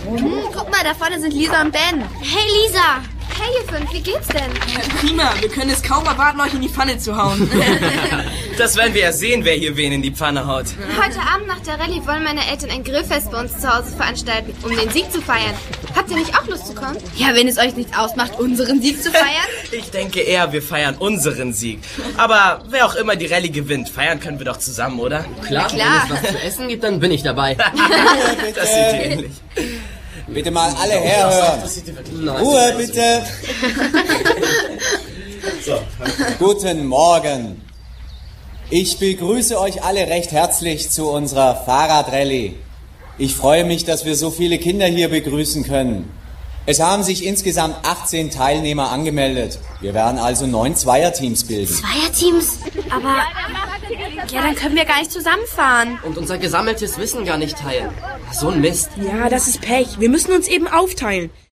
Guck mal, da vorne sind Lisa und Ben. Hey Lisa! Hey ihr fünf, wie geht's denn? Prima, wir können es kaum erwarten, euch in die Pfanne zu hauen. Das werden wir ja sehen, wer hier wen in die Pfanne haut. Heute Abend nach der Rallye wollen meine Eltern ein Grillfest bei uns zu Hause veranstalten, um den Sieg zu feiern. Habt ihr nicht auch Lust zu kommen? Ja, wenn es euch nicht ausmacht, unseren Sieg zu feiern. Ich denke eher, wir feiern unseren Sieg. Aber wer auch immer die Rallye gewinnt, feiern können wir doch zusammen, oder? Klar, klar. wenn es was zu essen gibt, dann bin ich dabei. Das sieht ihr ähnlich. Bitte mal alle herhören. Ruhe, bitte. Guten Morgen. Ich begrüße euch alle recht herzlich zu unserer Fahrradrallye. Ich freue mich, dass wir so viele Kinder hier begrüßen können. Es haben sich insgesamt 18 Teilnehmer angemeldet. Wir werden also 9 Zweierteams bilden. Zweierteams? Aber... Ja, dann können wir gar nicht zusammenfahren. Und unser gesammeltes Wissen gar nicht teilen. So ein Mist. Ja, das ist Pech. Wir müssen uns eben aufteilen.